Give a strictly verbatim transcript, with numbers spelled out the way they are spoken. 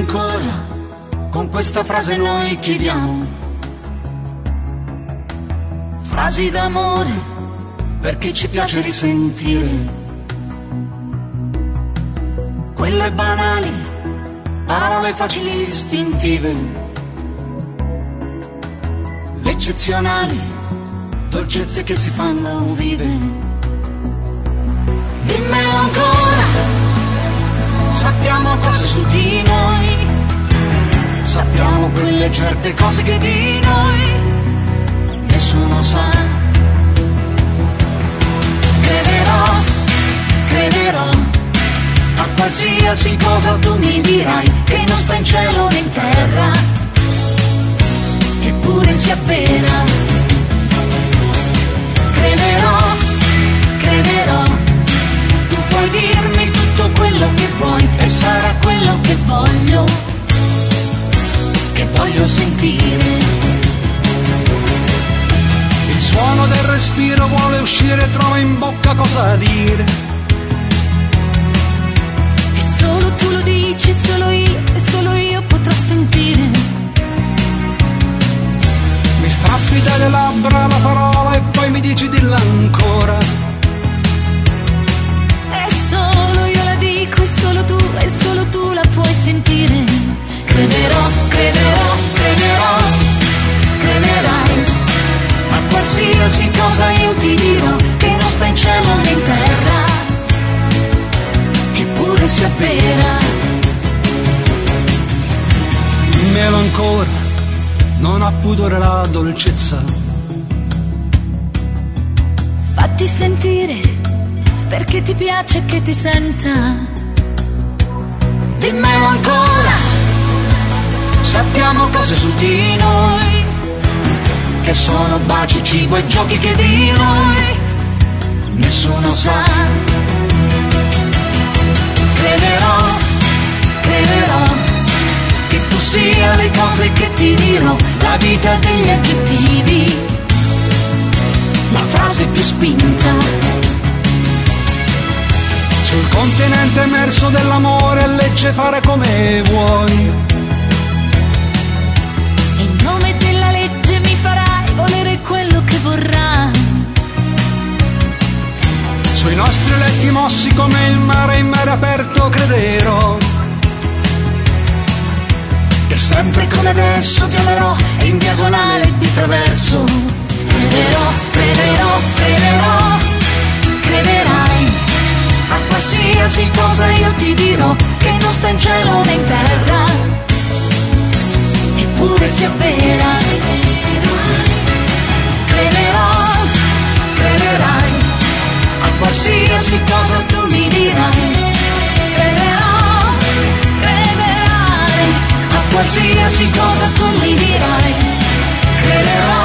ancora, con questa frase noi chiediamo. Frasi d'amore perché ci piace risentire quelle banali, parole facili istintive, le eccezionali dolcezze che si fanno vivere. Dimmelo ancora, sappiamo cose su di noi, sappiamo quelle certe cose che di noi nessuno sa. Crederò, crederò a qualsiasi cosa tu mi dirai, che non sta in cielo né in terra, eppure sia vera. Crederò, crederò, tu puoi dirmi tutto quello che vuoi e sarà quello che voglio, che voglio sentire. Il suono del respiro vuole uscire, trova in bocca cosa dire. E solo tu lo dici, solo io, e solo io potrò sentire. Mi strappi dalle labbra la parola e poi mi dici dilla ancora. E solo io la dico, e solo tu, e solo tu la puoi sentire. Crederò, crederò, crederò, crederai a qualsiasi cosa io ti dirò, che non sta in cielo né in terra, eppure sia vera. Dimmelo ancora, non ha pudore la dolcezza. Fatti sentire, perché ti piace che ti senta. Dimmelo ancora, sappiamo cose su di noi, che sono baci, cibo e giochi che di noi nessuno sa. Crederò, crederò che tu sia le cose che ti dirò, la vita degli aggettivi, la frase più spinta. C'è il continente emerso dell'amore, legge fare come vuoi. In nome della legge mi farai volere quello che vorrai. Sui nostri letti mossi come il mare in mare aperto crederò. E sempre come adesso ti amerò, e in diagonale e di traverso. Crederò, crederò, crederò, crederai a qualsiasi cosa io ti dirò, che non sta in cielo né in terra, eppure sia vera. Crederò, crederai a qualsiasi cosa tu mi dirai. Crederò, crederai a qualsiasi cosa tu mi dirai. Crederò,